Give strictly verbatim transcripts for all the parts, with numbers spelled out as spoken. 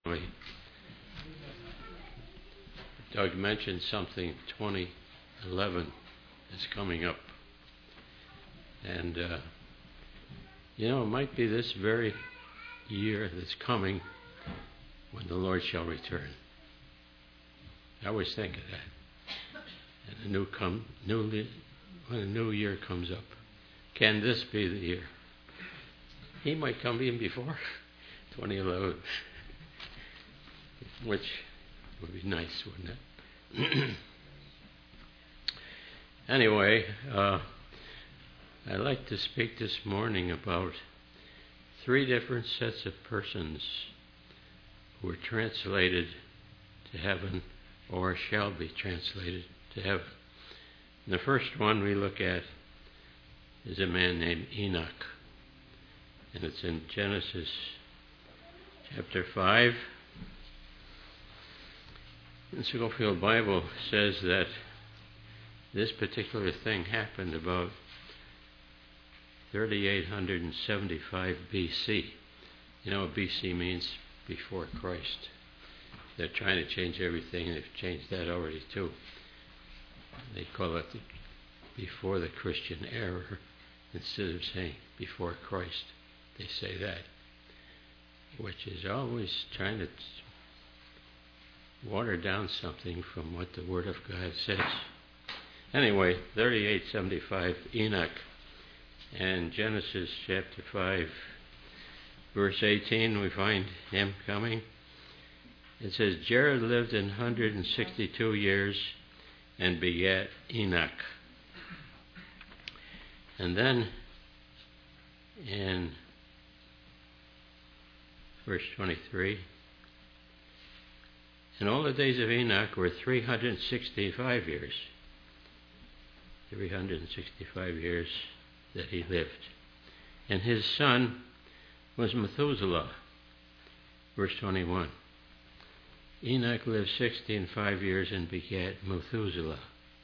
Doug mentioned something, twenty eleven is coming up. And, uh, you know, it might be this very year that's coming when the Lord shall return. I always think of that. And a new come, new, when a new year comes up, can this be the year? He might come even before twenty eleven, which would be nice, wouldn't it? Anyway, uh, I'd like to speak this morning about three different sets of persons who were translated to heaven or shall be translated to heaven. And the first one we look at is a man named Enoch, and it's in Genesis chapter five. The Scofield Bible says that this particular thing happened about thirty-eight seventy-five B C. You know what B C means? Before Christ. They're trying to change everything. They've changed that already too. They call it the before the Christian era instead of saying before Christ. They say that, which is always trying to water down something from what the Word of God says. Anyway, thirty-eight seventy-five Enoch, and Genesis chapter five, verse eighteen, we find him coming. It says, Jared lived in one hundred sixty-two years and begat Enoch. And then in verse twenty-three, and all the days of Enoch were three hundred sixty-five years. three hundred sixty-five years that he lived. And his son was Methuselah. Verse twenty-one. Enoch lived sixty and five years and begat Methuselah.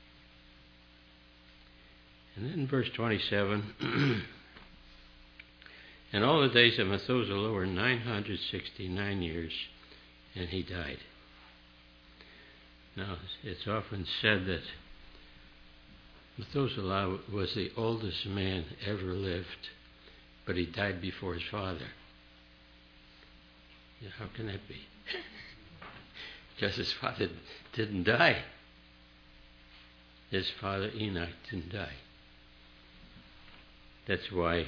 And then verse twenty-seven. And all the days of Methuselah were nine hundred sixty-nine years, and he died. Now, it's often said that Methuselah was the oldest man ever lived, but he died before his father. Yeah, how can that be? Because his father didn't die. His father Enoch didn't die. That's why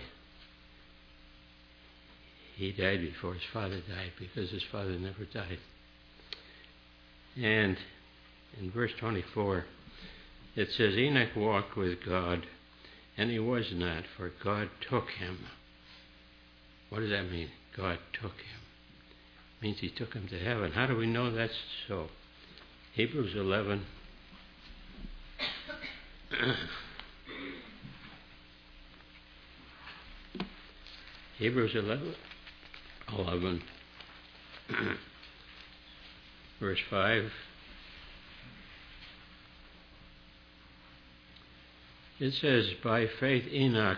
he died before his father died, because his father never died. And in verse twenty-four, it says, Enoch walked with God, and he was not, for God took him. What does that mean? God took him. It means he took him to heaven. How do we know that's so? Hebrews eleven. Hebrews eleven. eleven. Verse five. It says, by faith Enoch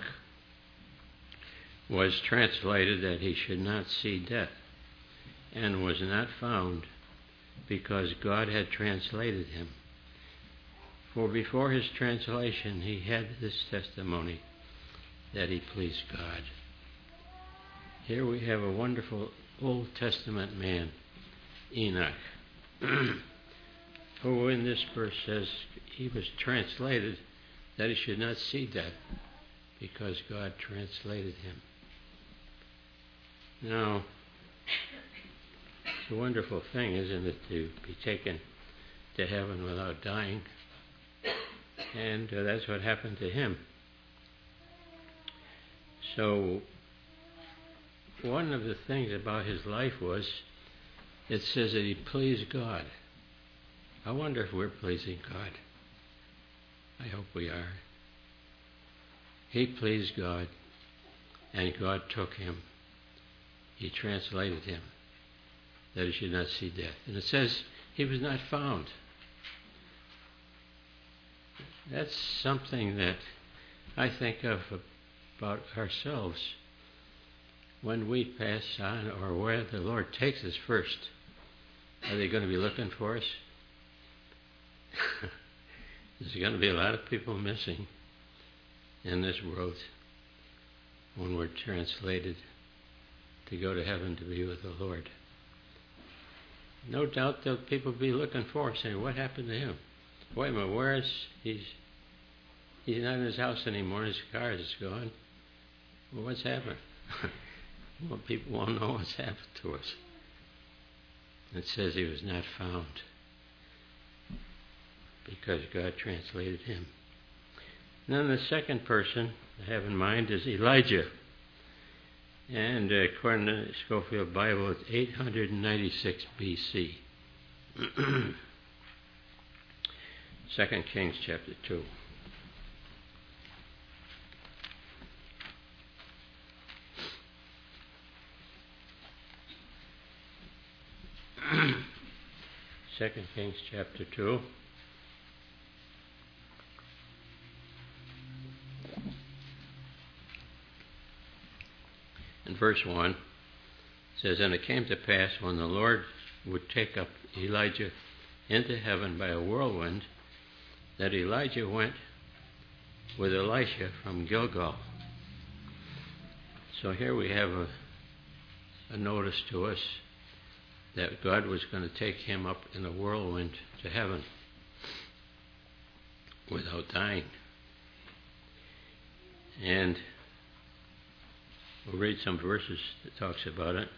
was translated that he should not see death, and was not found, because God had translated him. For before his translation he had this testimony, that he pleased God. Here we have a wonderful Old Testament man, Enoch, who in this verse says he was translated that he should not see death, because God translated him. Now, it's a wonderful thing, isn't it, to be taken to heaven without dying? And uh, that's what happened to him. So, one of the things about his life was, it says that he pleased God. I wonder if we're pleasing God. I hope we are. He pleased God, and God took him. He translated him, that he should not see death. And it says he was not found. That's something that I think of about ourselves when we pass on, or where the Lord takes us first. Are they going to be looking for us? There's going to be a lot of people missing in this world when we're translated to go to heaven to be with the Lord. No doubt there'll people be looking for us, saying, what happened to him? Wait a minute, where is he's he's not in his house anymore, his car is gone. Well, what's happened? Well, people won't know what's happened to us. It says he was not found because God translated him. And then the second person I have in mind is Elijah. And uh, according to the Scofield Bible, it's eight hundred ninety-six B C Second Kings chapter two. Second Kings chapter two. In verse one, it says, And it came to pass when the Lord would take up Elijah into heaven by a whirlwind, that Elijah went with Elisha from Gilgal. So here we have a, a notice to us that God was going to take him up in a whirlwind to heaven without dying. And we'll read some verses that talks about it.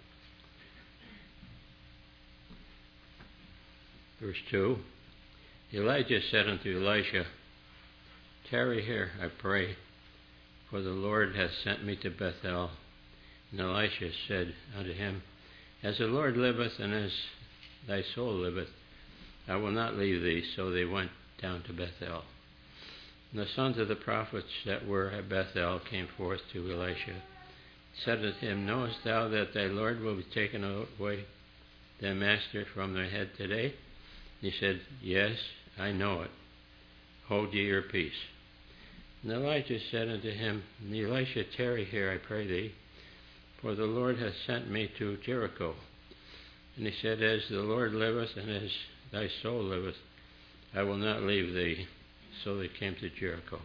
Verse two, Elijah said unto Elisha, Tarry here, I pray, for the Lord hath sent me to Bethel. And Elisha said unto him, As the Lord liveth, and as thy soul liveth, I will not leave thee. So they went down to Bethel. And the sons of the prophets that were at Bethel came forth to Elisha, said unto him, Knowest thou that thy Lord will be taken away thy master from thy head today? And he said, Yes, I know it. Hold ye your peace. And Elijah said unto him, Elisha, tarry here, I pray thee, for the Lord hath sent me to Jericho. And he said, As the Lord liveth, and as thy soul liveth, I will not leave thee. So they came to Jericho.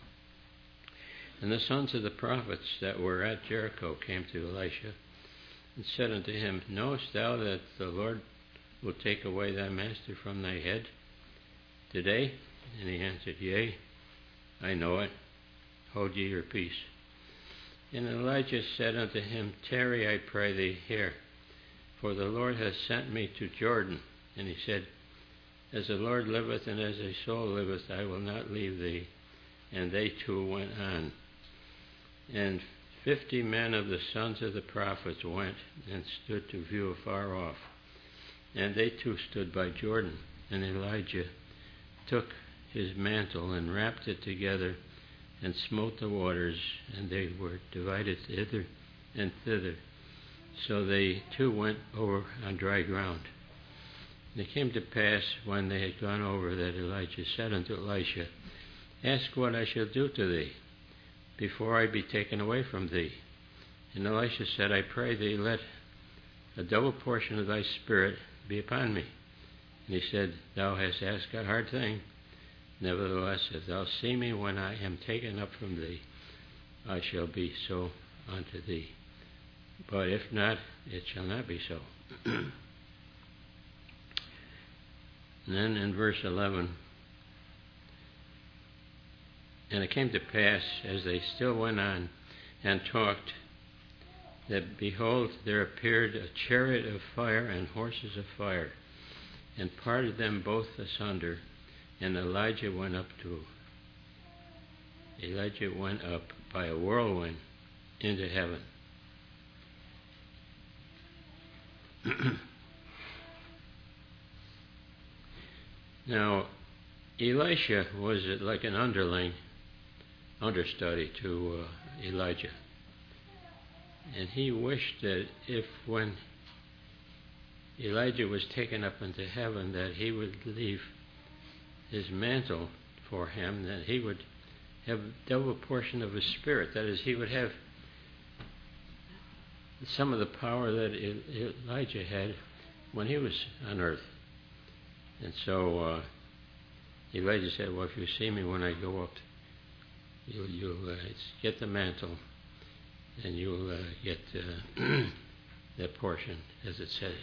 And the sons of the prophets that were at Jericho came to Elisha, and said unto him, Knowest thou that the Lord will take away thy master from thy head today? And he answered, Yea, I know it. Hold ye your peace. And Elijah said unto him, Tarry, I pray thee, here, for the Lord hath sent me to Jordan. And he said, As the Lord liveth, and as thy soul liveth, I will not leave thee. And they two went on. And fifty men of the sons of the prophets went and stood to view afar off. And they too stood by Jordan. And Elijah took his mantle and wrapped it together and smote the waters, and they were divided hither and thither. So they too went over on dry ground. And it came to pass, when they had gone over, that Elijah said unto Elisha, Ask what I shall do to thee, before I be taken away from thee. And Elisha said, I pray thee, let a double portion of thy spirit be upon me. And he said, Thou hast asked a hard thing. Nevertheless, if thou see me when I am taken up from thee, I shall be so unto thee. But if not, it shall not be so. And then in verse eleven, And it came to pass, as they still went on and talked, that behold, there appeared a chariot of fire and horses of fire, and parted them both asunder. And Elijah went up to Elijah went up by a whirlwind into heaven. Now, Elisha was like an underling, understudy to uh, Elijah. And he wished that if when Elijah was taken up into heaven, that he would leave his mantle for him, that he would have a double portion of his spirit. That is, he would have some of the power that Elijah had, when he was on earth. And so uh, Elijah said, well, if you see me when I go up, you'll, you'll uh, get the mantle, and you'll uh, get uh, that portion, as it says.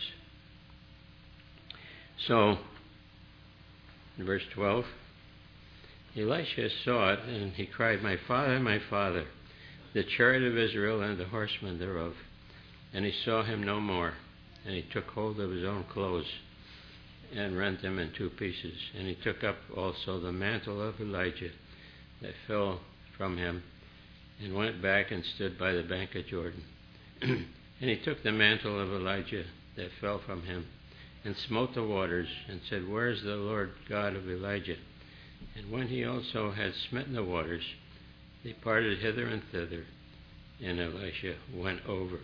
So, in verse twelve, Elisha saw it, and he cried, my father, my father, the chariot of Israel and the horsemen thereof. And he saw him no more. And he took hold of his own clothes and rent them in two pieces. And he took up also the mantle of Elijah that fell from him, and went back and stood by the bank of Jordan. And he took the mantle of Elijah that fell from him, and smote the waters, and said, where is the Lord God of Elijah? And when he also had smitten the waters, they parted hither and thither, and Elisha went over.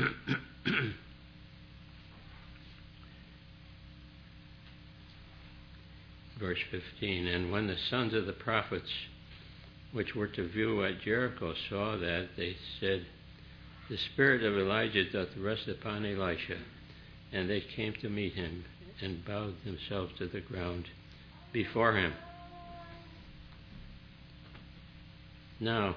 Verse fifteen, and when the sons of the prophets which were to view at Jericho saw that, they said, the spirit of Elijah doth rest upon Elisha. And they came to meet him, and bowed themselves to the ground before him. Now,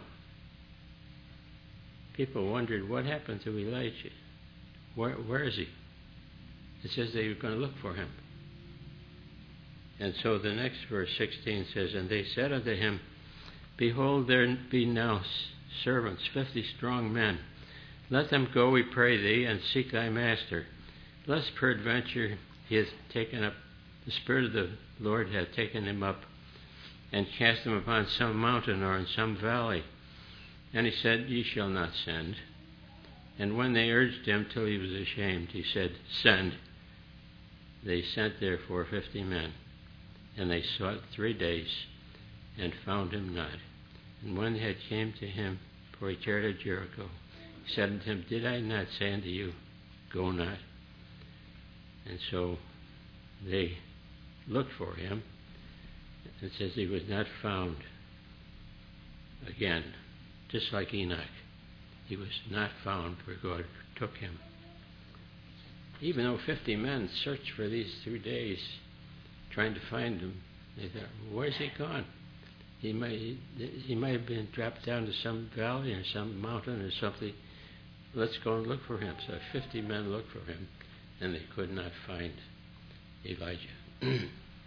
people wondered, what happened to Elijah? Where, where is he? It says they were going to look for him. And so the next verse, sixteen, says, and they said unto him, behold, there be now servants, fifty strong men. Let them go, we pray thee, and seek thy master, lest peradventure he hath taken up, the Spirit of the Lord hath taken him up, and cast him upon some mountain or in some valley. And he said, ye shall not send. And when they urged him till he was ashamed, he said, send. They sent therefore fifty men, and they sought three days, and found him not. And when they had came to him, for he tarried at Jericho, he said unto him, did I not say unto you, go not? And so they looked for him. It says he was not found. Again, just like Enoch, he was not found, for God took him. Even though fifty men searched for these two days, trying to find him, they thought, where's he gone? He might, he might have been dropped down to some valley or some mountain or something. Let's go and look for him. So fifty men looked for him, and they could not find Elijah.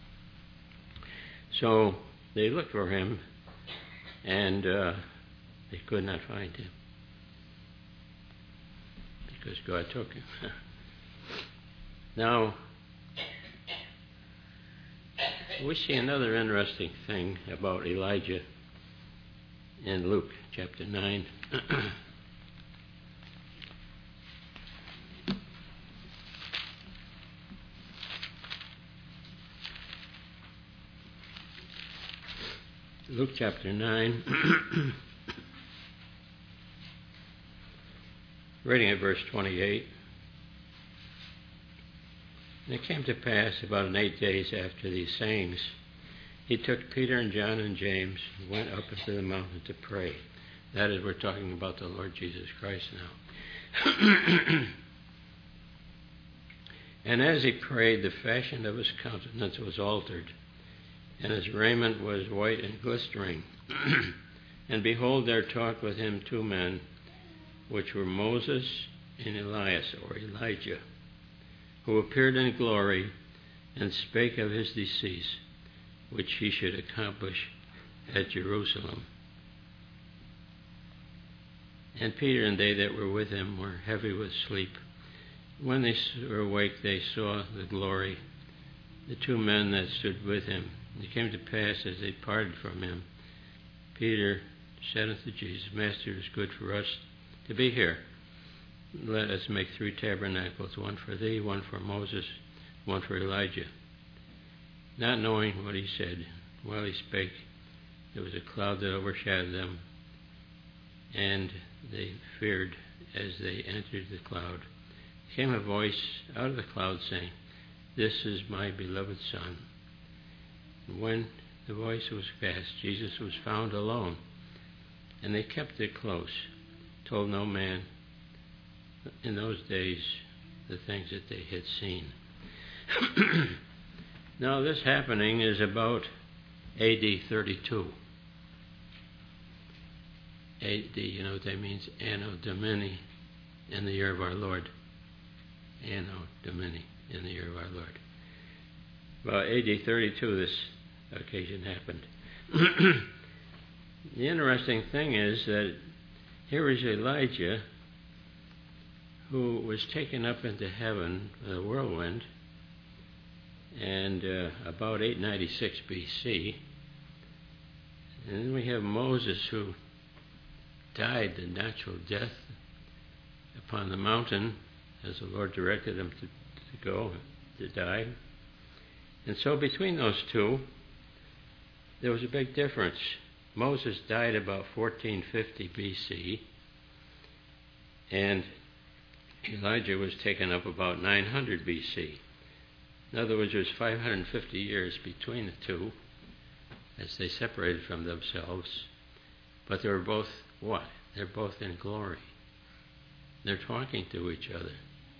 So they looked for him, and uh, they could not find him, because God took him. Now, we see another interesting thing about Elijah in Luke chapter nine. Luke chapter nine, reading at verse twenty-eight. And it came to pass about an eight days after these sayings, he took Peter and John and James and went up into the mountain to pray. That is, we're talking about the Lord Jesus Christ now. And as he prayed, the fashion of his countenance was altered, and his raiment was white and glistering. And behold, there talked with him two men, which were Moses and Elias, or Elijah, who appeared in glory, and spake of his decease, which he should accomplish at Jerusalem. And Peter and they that were with him were heavy with sleep. When they were awake, they saw the glory, the two men that stood with him. And it came to pass, as they parted from him, Peter said unto Jesus, Master, it is good for us to be here. Let us make three tabernacles, one for thee, one for Moses, one for Elijah. Not knowing what he said, while he spake, there was a cloud that overshadowed them, and they feared as they entered the cloud. Came a voice out of the cloud saying, This is my beloved Son. And when the voice was past, Jesus was found alone, and they kept it close, told no man in those days the things that they had seen. Now, this happening is about A D thirty-two. A D, you know what that means? Anno Domini, in the year of our Lord. Anno Domini, in the year of our Lord. About A D thirty-two, this occasion happened. The interesting thing is that here is Elijah, who was taken up into heaven with a whirlwind, and uh, about eight ninety-six B C. And then we have Moses, who died the natural death upon the mountain, as the Lord directed him to, to go, to die. And so between those two, there was a big difference. Moses died about fourteen fifty B C, and Elijah was taken up about nine hundred B C. In other words, there was five hundred fifty years between the two as they separated from themselves. But they were both what? They're both in glory. They're talking to each other.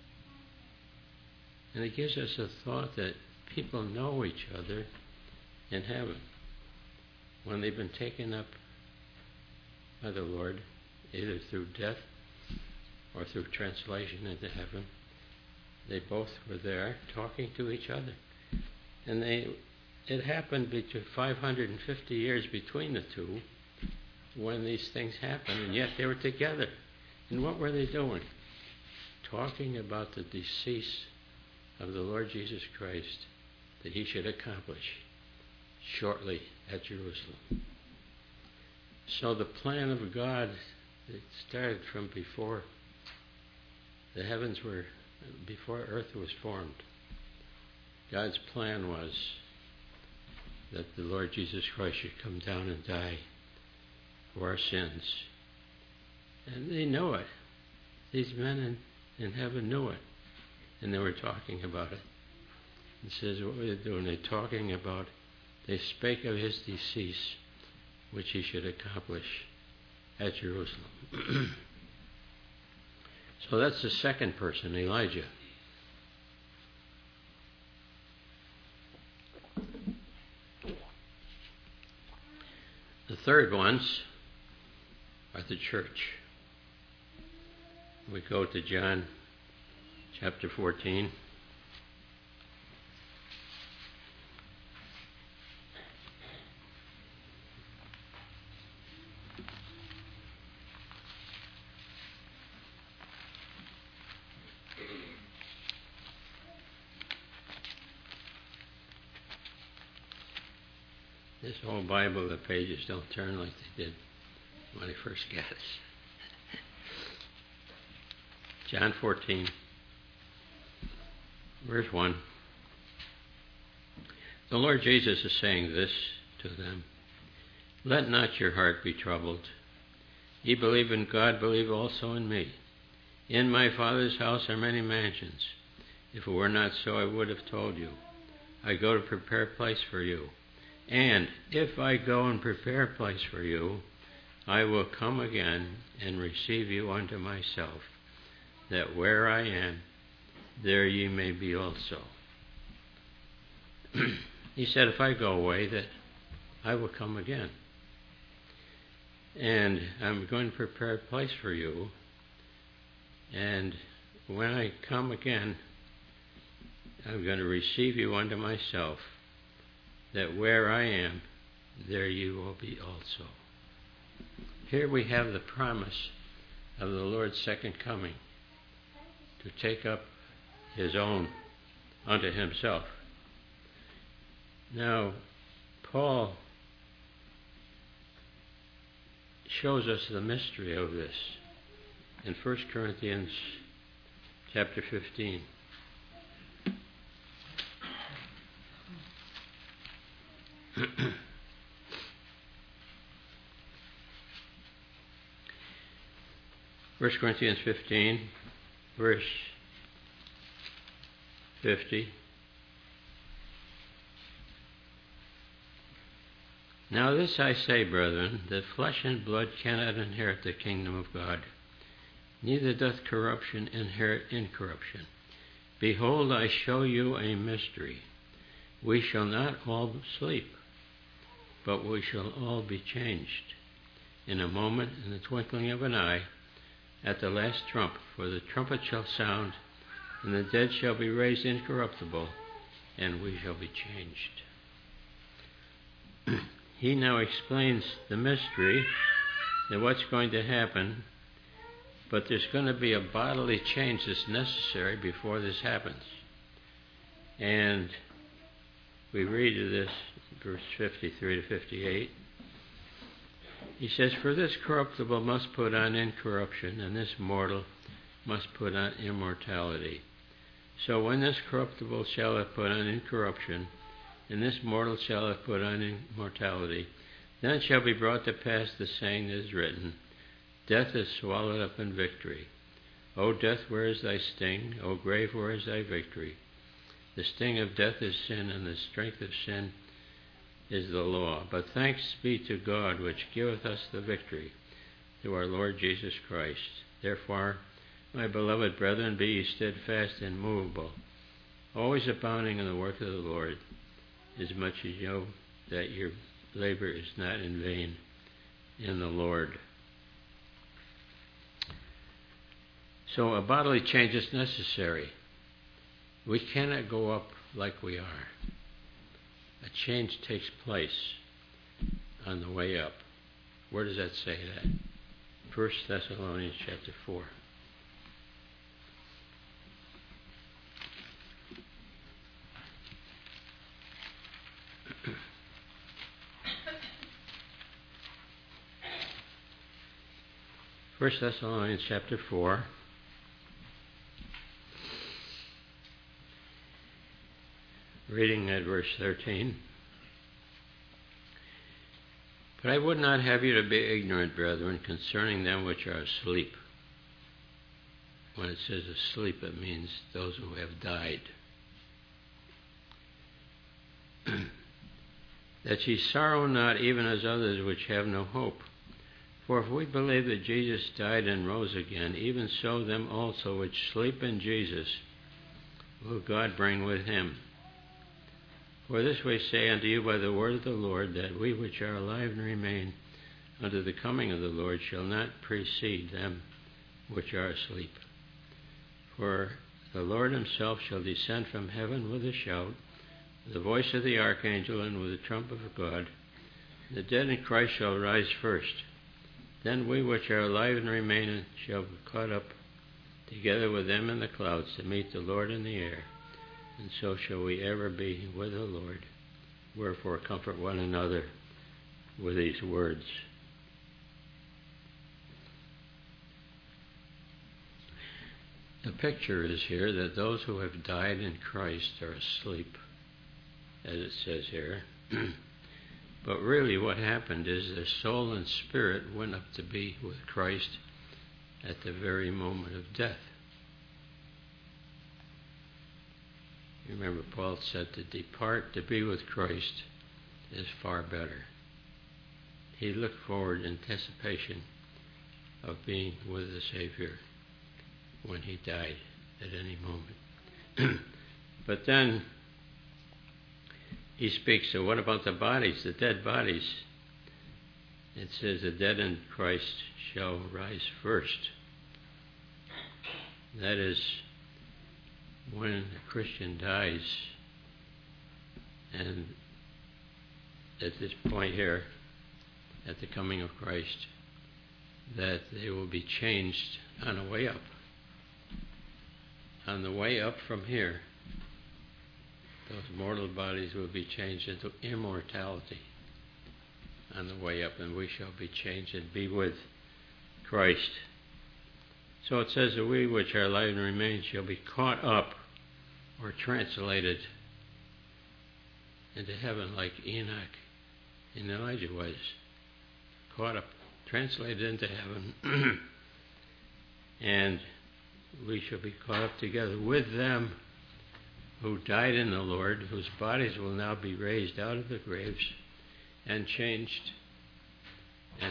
And it gives us a thought that people know each other in heaven. When they've been taken up by the Lord, either through death or through translation into heaven, they both were there talking to each other. And they, it happened between five hundred fifty years between the two when these things happened, and yet they were together. And what were they doing? Talking about the decease of the Lord Jesus Christ that he should accomplish shortly at Jerusalem. So the plan of God, it started from before the heavens were, before earth was formed. God's plan was that the Lord Jesus Christ should come down and die for our sins. And they know it. These men in, in heaven knew it. And they were talking about it. It says, what were they doing? They're talking about, they spake of his decease, which he should accomplish at Jerusalem. So that's the second person, Elijah. The third ones are the church. We go to John chapter fourteen. This whole Bible, the pages don't turn like they did when I first got it. John fourteen, verse one. The Lord Jesus is saying this to them. Let not your heart be troubled. Ye believe in God, believe also in me. In my Father's house are many mansions. If it were not so, I would have told you. I go to prepare a place for you. And if I go and prepare a place for you, I will come again and receive you unto myself, that where I am, there ye may be also. He said, if I go away, that I will come again. And I'm going to prepare a place for you. And when I come again, I'm going to receive you unto myself, that where I am, there you will be also. Here we have the promise of the Lord's second coming, to take up his own unto himself. Now, Paul shows us the mystery of this in First Corinthians chapter fifteen. First Corinthians fifteen, verse fifty. Now this I say, brethren, that flesh and blood cannot inherit the kingdom of God, neither doth corruption inherit incorruption. Behold, I show you a mystery. We shall not all sleep, but we shall all be changed. In a moment, in the twinkling of an eye, at the last trump, for the trumpet shall sound, and the dead shall be raised incorruptible, and we shall be changed. He now explains the mystery and what's going to happen, but there's going to be a bodily change that's necessary before this happens. And we read of this, verse fifty-three to fifty-eight. He says, for this corruptible must put on incorruption, and this mortal must put on immortality. So when this corruptible shall have put on incorruption, and this mortal shall have put on immortality, then shall be brought to pass the saying that is written, death is swallowed up in victory. O death, where is thy sting? O grave, where is thy victory? The sting of death is sin, and the strength of sin is the law. But thanks be to God, which giveth us the victory through our Lord Jesus Christ. Therefore, my beloved brethren, be ye steadfast and immovable, always abounding in the work of the Lord, as much as you know that your labor is not in vain in the Lord. So a bodily change is necessary. We cannot go up like we are. A change takes place on the way up. Where does that say that? First Thessalonians chapter four. First Thessalonians chapter four. Reading at verse thirteen. But I would not have you to be ignorant, brethren, concerning them which are asleep. When it says asleep, it means those who have died. That ye sorrow not, even as others which have no hope. For if we believe that Jesus died and rose again, even so them also which sleep in Jesus will God bring with him. For this we say unto you by the word of the Lord, that we which are alive and remain unto the coming of the Lord shall not precede them which are asleep. For the Lord himself shall descend from heaven with a shout, with the voice of the archangel, and with the trump of God. The dead in Christ shall rise first. Then we which are alive and remain shall be caught up together with them in the clouds to meet the Lord in the air. And so shall we ever be with the Lord. Wherefore comfort one another with these words. The picture is here that those who have died in Christ are asleep, as it says here. But really what happened is their soul and spirit went up to be with Christ at the very moment of death. Remember, Paul said to depart to be with Christ is far better. He looked forward in anticipation of being with the Savior when he died at any moment. But then he speaks, so what about the bodies, the dead bodies? It says the dead in Christ shall rise first. That is, when a Christian dies, and at this point here, at the coming of Christ, that they will be changed on the way up. On the way up from here, those mortal bodies will be changed into immortality on the way up, and we shall be changed and be with Christ. So it says that we which are alive and remain shall be caught up or translated into heaven like Enoch and Elijah was. Caught up, translated into heaven. And we shall be caught up together with them who died in the Lord, whose bodies will now be raised out of the graves and changed and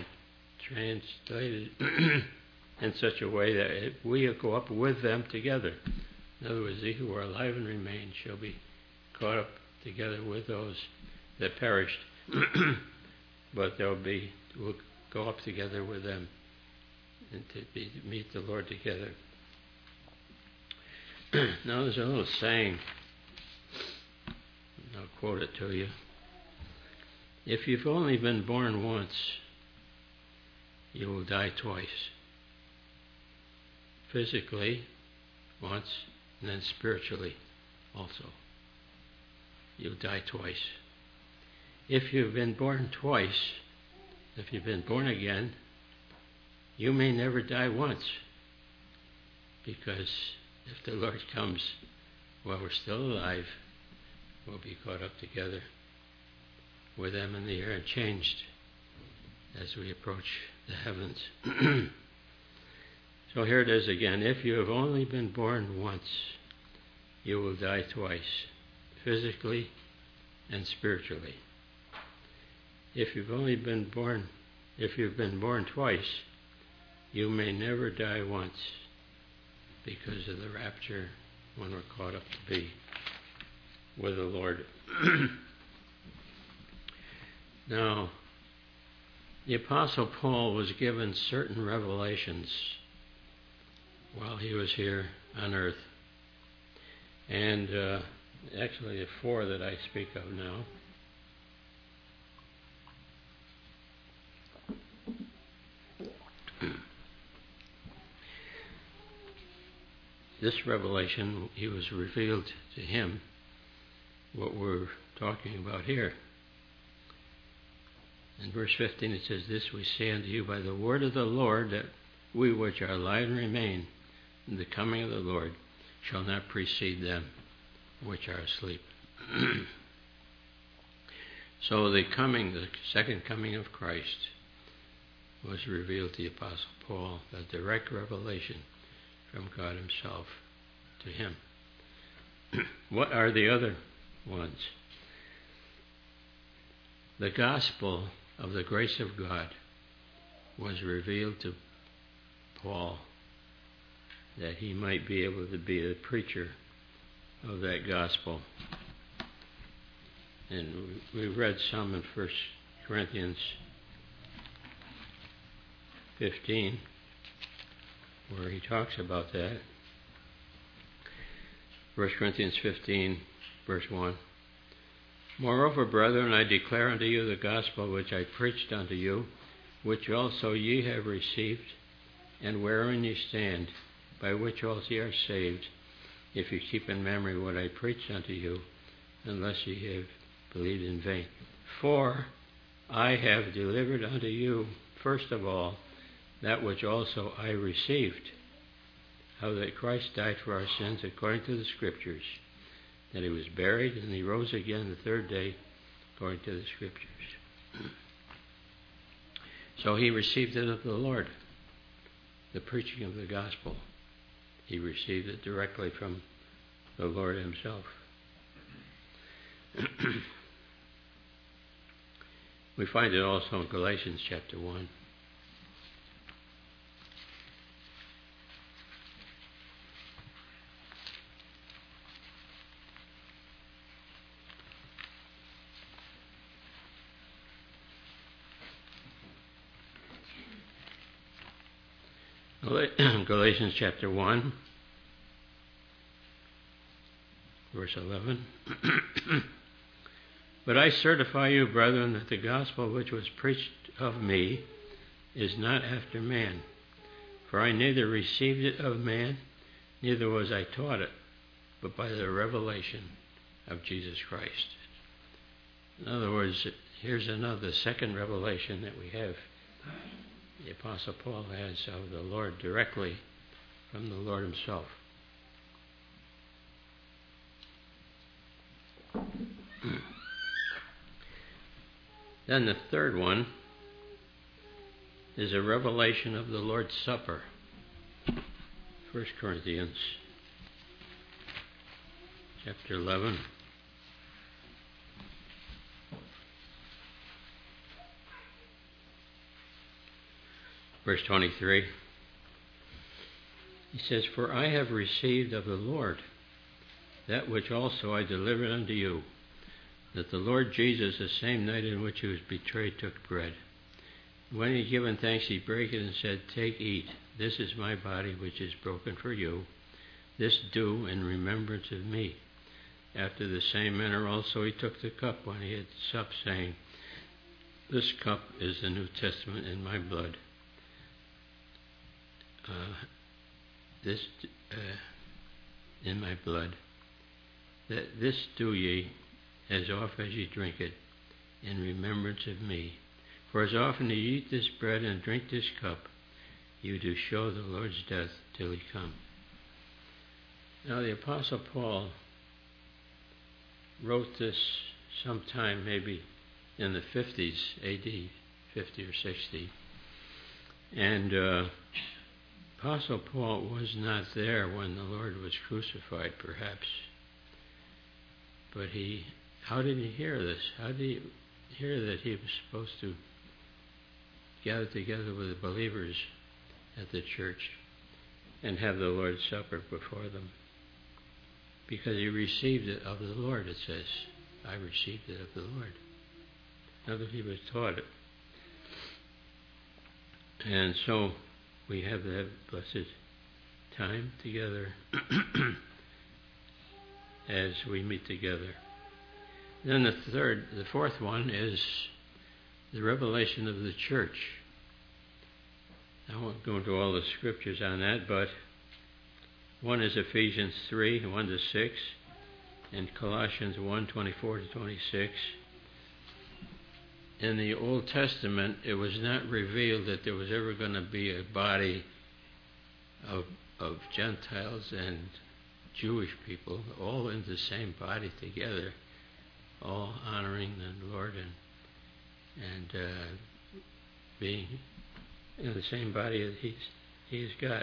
translated in such a way that we go up with them together. In other words, these who are alive and remain shall be caught up together with those that perished, but they'll be will go up together with them and to be, meet the Lord together. Now there's a little saying, I'll quote it to you. If you've only been born once, you will die twice. Physically, once, and then spiritually also. You'll die twice. If you've been born twice, if you've been born again, you may never die once. Because if the Lord comes while we're still alive, we'll be caught up together with them in the air and changed as we approach the heavens. So here it is again. If you have only been born once, you will die twice, physically and spiritually. If you've only been born, if you've been born twice, you may never die once because of the rapture when we're caught up to be with the Lord. Now, the Apostle Paul was given certain revelations while he was here on earth. And uh, actually the four that I speak of now. This revelation, he was revealed to him what we're talking about here. In verse fifteen it says, "This we say unto you by the word of the Lord, that we which are alive and remain in the coming of the Lord shall not precede them which are asleep." So the coming, the second coming of Christ was revealed to the Apostle Paul, a direct revelation from God himself to him. What are the other ones? The gospel of the grace of God was revealed to Paul that he might be able to be the preacher of that gospel. And we read some in First Corinthians fifteen, where he talks about that. First Corinthians fifteen, verse one. "Moreover, brethren, I declare unto you the gospel which I preached unto you, which also ye have received, and wherein ye stand, by which also ye are saved, if you keep in memory what I preached unto you, unless ye have believed in vain. For I have delivered unto you, first of all, that which also I received, how that Christ died for our sins according to the Scriptures, that he was buried, and he rose again the third day according to the Scriptures." So he received it of the Lord, the preaching of the gospel. He received it directly from the Lord himself. We find it also in Galatians chapter one. Galatians chapter one, verse eleven. "But I certify you, brethren, that the gospel which was preached of me is not after man. For I neither received it of man, neither was I taught it, but by the revelation of Jesus Christ." In other words, here's another second revelation that we have. The Apostle Paul has of the Lord directly from the Lord himself. Then the third one is a revelation of the Lord's Supper. First Corinthians chapter eleven. Verse twenty-three. He says, "For I have received of the Lord that which also I delivered unto you, that the Lord Jesus, the same night in which he was betrayed, took bread. When he had given thanks, he brake it and said, Take, eat. This is my body, which is broken for you. This do in remembrance of me. After the same manner also he took the cup when he had supped, saying, This cup is the New Testament in my blood. Uh, this uh, in my blood. That this do ye, as oft as ye drink it, in remembrance of me. For as often as ye eat this bread and drink this cup, you do show the Lord's death till he come. Now the Apostle Paul wrote this sometime maybe in the fifties, A D, fifty or sixty. And uh, Apostle Paul was not there when the Lord was crucified, perhaps. But he, how did he hear this? How did he hear that he was supposed to gather together with the believers at the church and have the Lord's Supper before them? Because he received it of the Lord, it says. I received it of the Lord. Not that he was taught it. And so we have that blessed time together as we meet together. Then the third, the fourth one is the revelation of the church. I won't go into all the scriptures on that, but one is Ephesians three, one to six, and Colossians one, twenty-four to twenty-six. In the Old Testament, it was not revealed that there was ever going to be a body of, of Gentiles and Jewish people all in the same body together, all honoring the Lord and, and uh, being in the same body that he's, he's got.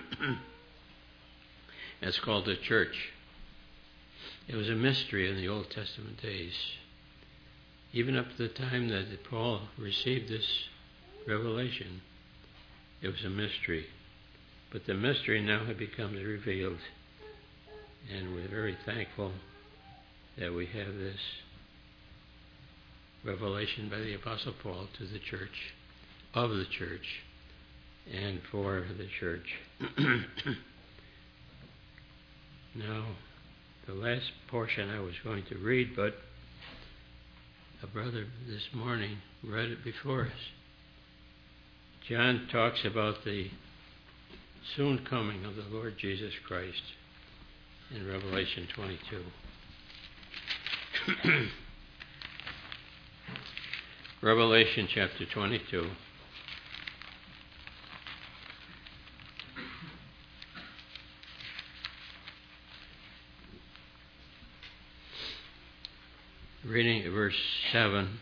It's called the church. It was a mystery in the Old Testament days. Even up to the time that Paul received this revelation, it was a mystery. But the mystery now becomes revealed. And we're very thankful that we have this revelation by the Apostle Paul to the church, of the church, and for the church. Now, the last portion I was going to read, but a brother this morning read it before us. John talks about the soon coming of the Lord Jesus Christ in Revelation twenty-two. Revelation chapter twenty-two. Reading at verse seven,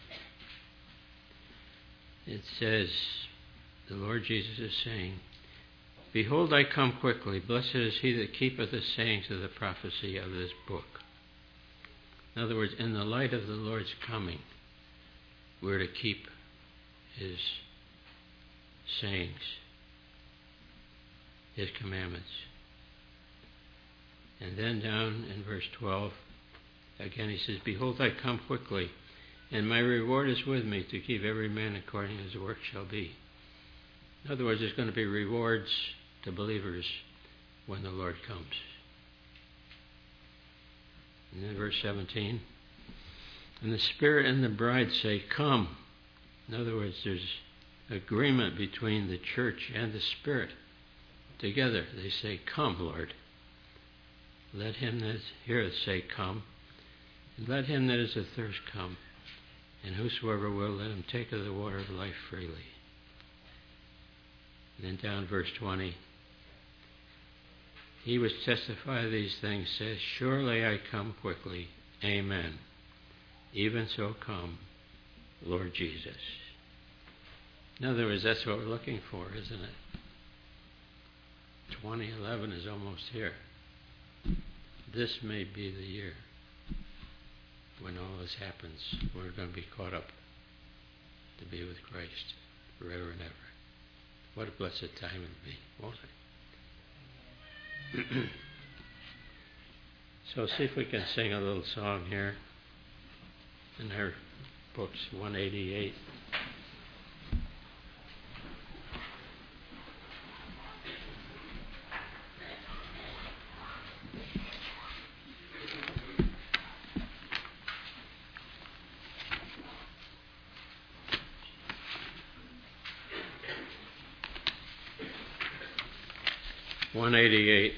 it says, the Lord Jesus is saying, Behold, I come quickly. Blessed is he that keepeth the sayings of the prophecy of this book. In other words, in the light of the Lord's coming, we're to keep his sayings, his commandments. And then down in verse twelve, again he says, Behold, I come quickly, and my reward is with me to keep every man according as his work shall be. In other words, there's going to be rewards to believers when the Lord comes. And then verse seventeen, and the Spirit and the bride say, Come. In other words, there's agreement between the church and the Spirit. Together they say, Come, Lord. Let him that heareth say, Come. And let him that is athirst come. And whosoever will, let him take of the water of life freely. And then down verse twenty. He which testifieth these things says, Surely I come quickly. Amen. Even so come, Lord Jesus. In other words, that's what we're looking for, isn't it? twenty eleven is almost here. This may be the year when all this happens. We're going to be caught up to be with Christ forever and ever. What a blessed time it will be, won't it? So see if we can sing a little song here in our books, one eighty-eight. one eighty-eight.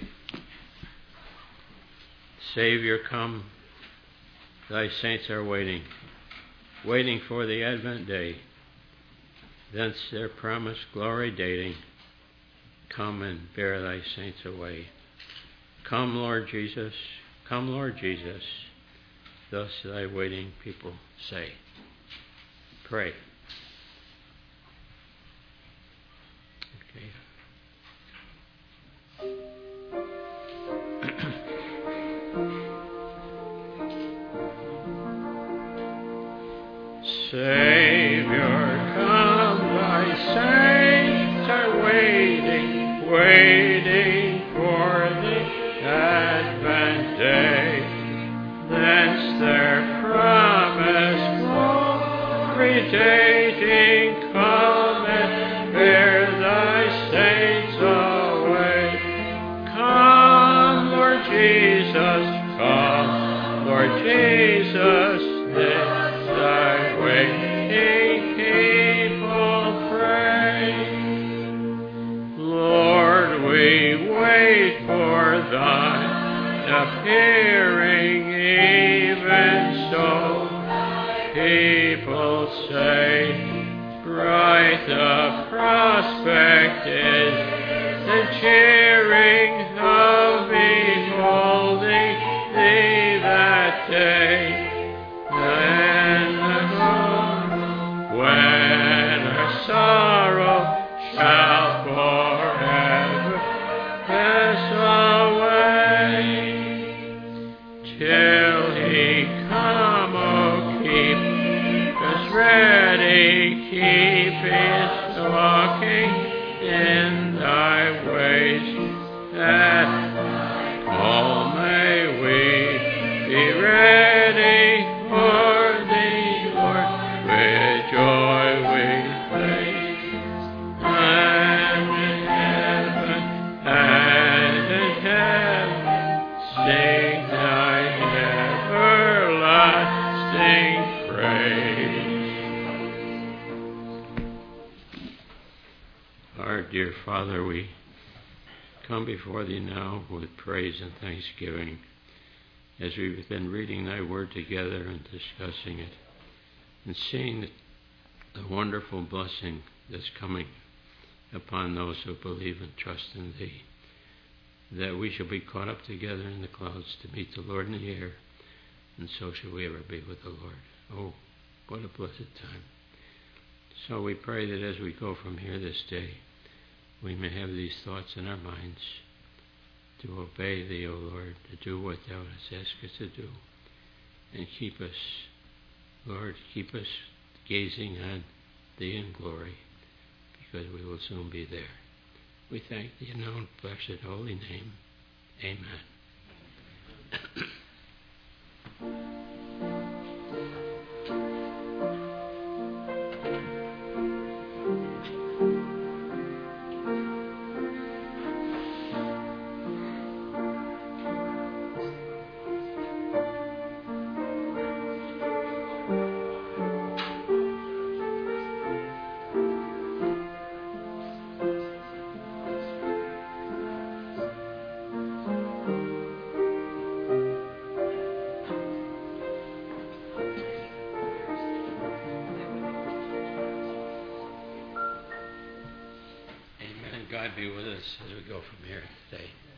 Savior, come, thy saints are waiting, waiting for the Advent day, thence their promised glory dating. Come and bear thy saints away. Come, Lord Jesus, come, Lord Jesus, thus thy waiting people say. Pray. Okay. Savior, come, thy saints are waiting, waiting for the Advent day. Thence their promise glory dating, come and bear thy saints away. Come, Lord Jesus, come, Lord Jesus, this thy waiting people pray. Lord, we wait for thine appearing, even so people say. Bright the prospect is, the cheering of beholding thee that day. When our sorrow shall forever pass away, till he come, oh, keep us ready, keep us walking in thy ways. At all may we be ready for thee, Lord. With joy we praise, and in heaven, and in heaven, sing thy everlasting praise. Our dear Father, we come before thee now with praise and thanksgiving as we've been reading thy word together and discussing it, and seeing the, the wonderful blessing that's coming upon those who believe and trust in thee, that we shall be caught up together in the clouds to meet the Lord in the air, and so shall we ever be with the Lord. Oh, what a blessed time. So we pray that as we go from here this day, we may have these thoughts in our minds, to obey thee, O Lord, to do what thou hast asked us to do, and keep us, Lord, keep us gazing on thee in glory, because we will soon be there. We thank thee in thy blessed holy name. Amen. God be with us as we go from here today.